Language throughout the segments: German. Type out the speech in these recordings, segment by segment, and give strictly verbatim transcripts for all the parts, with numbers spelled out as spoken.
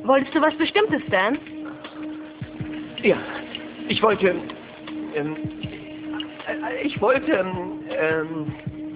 Wolltest du was Bestimmtes, Stan? Ja, ich wollte... Ähm, äh, ich wollte... Ähm,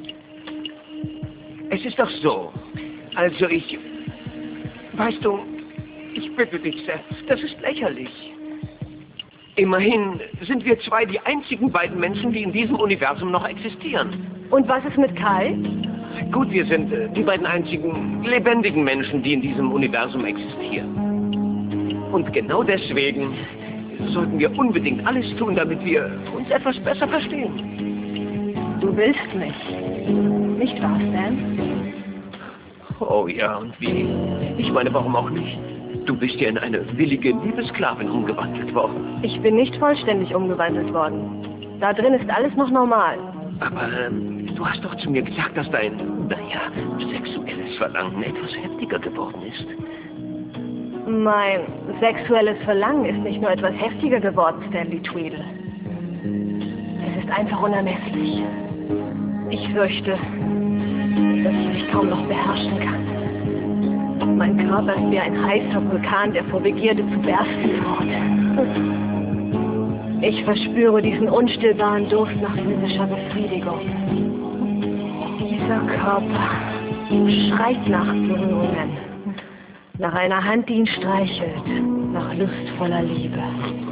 es ist doch so. Also ich... Weißt du, ich bitte dich sehr, das ist lächerlich. Immerhin sind wir zwei die einzigen beiden Menschen, die in diesem Universum noch existieren. Und was ist mit Kai? Gut, wir sind äh, die beiden einzigen lebendigen Menschen, die in diesem Universum existieren. Und genau deswegen sollten wir unbedingt alles tun, damit wir uns etwas besser verstehen. Du willst mich. Nicht wahr, Stan? Oh ja, und wie? Ich meine, warum auch nicht? Du bist ja in eine willige Liebessklavin umgewandelt worden. Ich bin nicht vollständig umgewandelt worden. Da drin ist alles noch normal. Aber ähm, du hast doch zu mir gesagt, dass dein, naja, sexuelles Verlangen etwas heftiger geworden ist. Mein sexuelles Verlangen ist nicht nur etwas heftiger geworden, Stanley Tweedle. Es ist einfach unermesslich. Ich fürchte, dass ich mich kaum noch beherrschen kann. Mein Körper ist wie ein heißer Vulkan, der vor Begierde zu bersten droht. Ich verspüre diesen unstillbaren Durst nach physischer Befriedigung. Dieser Körper schreit nach Berührungen, nach einer Hand, die ihn streichelt, nach lustvoller Liebe.